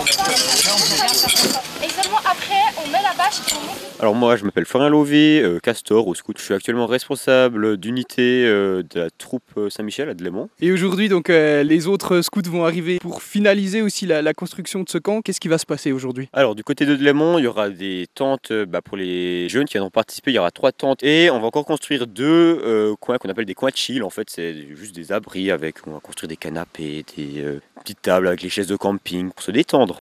Et seulement après, on met la bâche et on monte. Alors moi je m'appelle Florian Lauvé, Castor au scout. Je suis actuellement responsable d'unité de la troupe Saint-Michel à Delémont. Et aujourd'hui donc les autres scouts vont arriver pour finaliser aussi la construction de ce camp. Qu'est-ce qui va se passer aujourd'hui? Alors du côté de Delémont, il y aura des tentes pour les jeunes qui en ont participé. Il y aura 3 tentes et on va encore construire 2 coins qu'on appelle des coins de chill. En fait c'est juste des abris avec, on va construire des canapés, des petites tables avec les chaises de camping pour se détendre.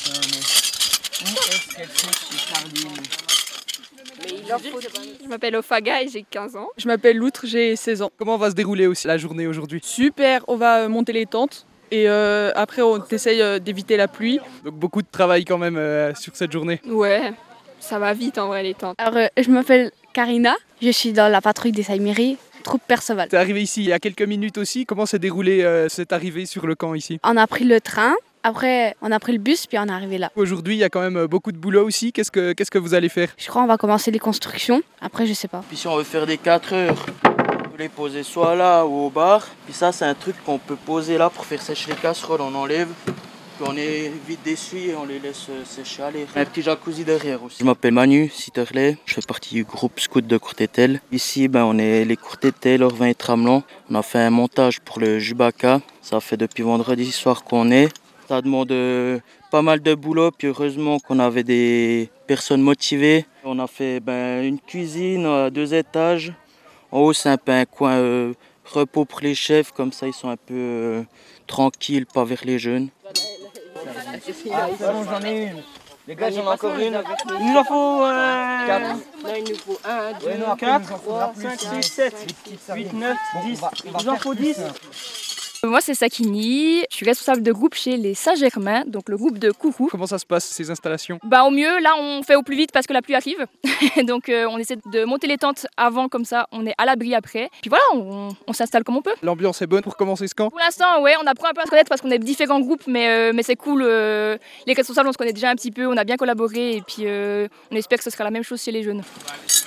Je m'appelle Ophaga et j'ai 15 ans. Je m'appelle Loutre, j'ai 16 ans. Comment va se dérouler aussi la journée aujourd'hui? Super, on va monter les tentes et après on essaye d'éviter la pluie. Donc beaucoup de travail quand même sur cette journée. Ouais, ça va vite en vrai les tentes. Alors, je m'appelle Karina, je suis dans la patrouille des Saint-Méry, troupe Perceval. T'es arrivé ici il y a quelques minutes aussi. Comment s'est déroulé cette arrivée sur le camp ici? On a pris le train, après on a pris le bus, puis on est arrivé là. Aujourd'hui il y a quand même beaucoup de boulot aussi. Qu'est-ce que vous allez faire? Je crois qu'on va commencer les constructions, après je sais pas. Puis si on veut faire des 4 heures, on peut les poser soit là ou au bar. Puis ça c'est un truc qu'on peut poser là pour faire sécher les casseroles, on enlève. Puis on évite d'essuyer et on les laisse sécher à l'air. Un petit jacuzzi derrière aussi. Je m'appelle Manu Sitterley, je fais partie du groupe scout de Courtétel. Ici on est les Courtétel, Orvin et Tramelon. On a fait un montage pour le Jubaka. Ça fait depuis vendredi soir qu'on est. Ça demande pas mal de boulot, puis heureusement qu'on avait des personnes motivées. On a fait une cuisine à 2 étages. En haut c'est un peu un coin repos pour les chefs, comme ça ils sont un peu tranquilles, pas vers les jeunes. Bon, j'en ai une. Les gars, j'en ai encore une. Il nous en faut 4. Là il nous faut 1, 2, 4, 3, 5, 6, 7, 8, 9, 10. Il nous en faut 10. Moi c'est Sakini, je suis responsable de groupe chez les Saint-Germain, donc le groupe de Coucou. Comment ça se passe ces installations? Au mieux, là on fait au plus vite parce que la pluie arrive. Donc on essaie de monter les tentes avant, comme ça on est à l'abri après. Puis voilà, on s'installe comme on peut. L'ambiance est bonne pour commencer ce camp? Pour l'instant, ouais, on apprend un peu à se connaître parce qu'on est différents groupes, mais c'est cool. Les responsables, on se connaît déjà un petit peu, on a bien collaboré et puis on espère que ce sera la même chose chez les jeunes.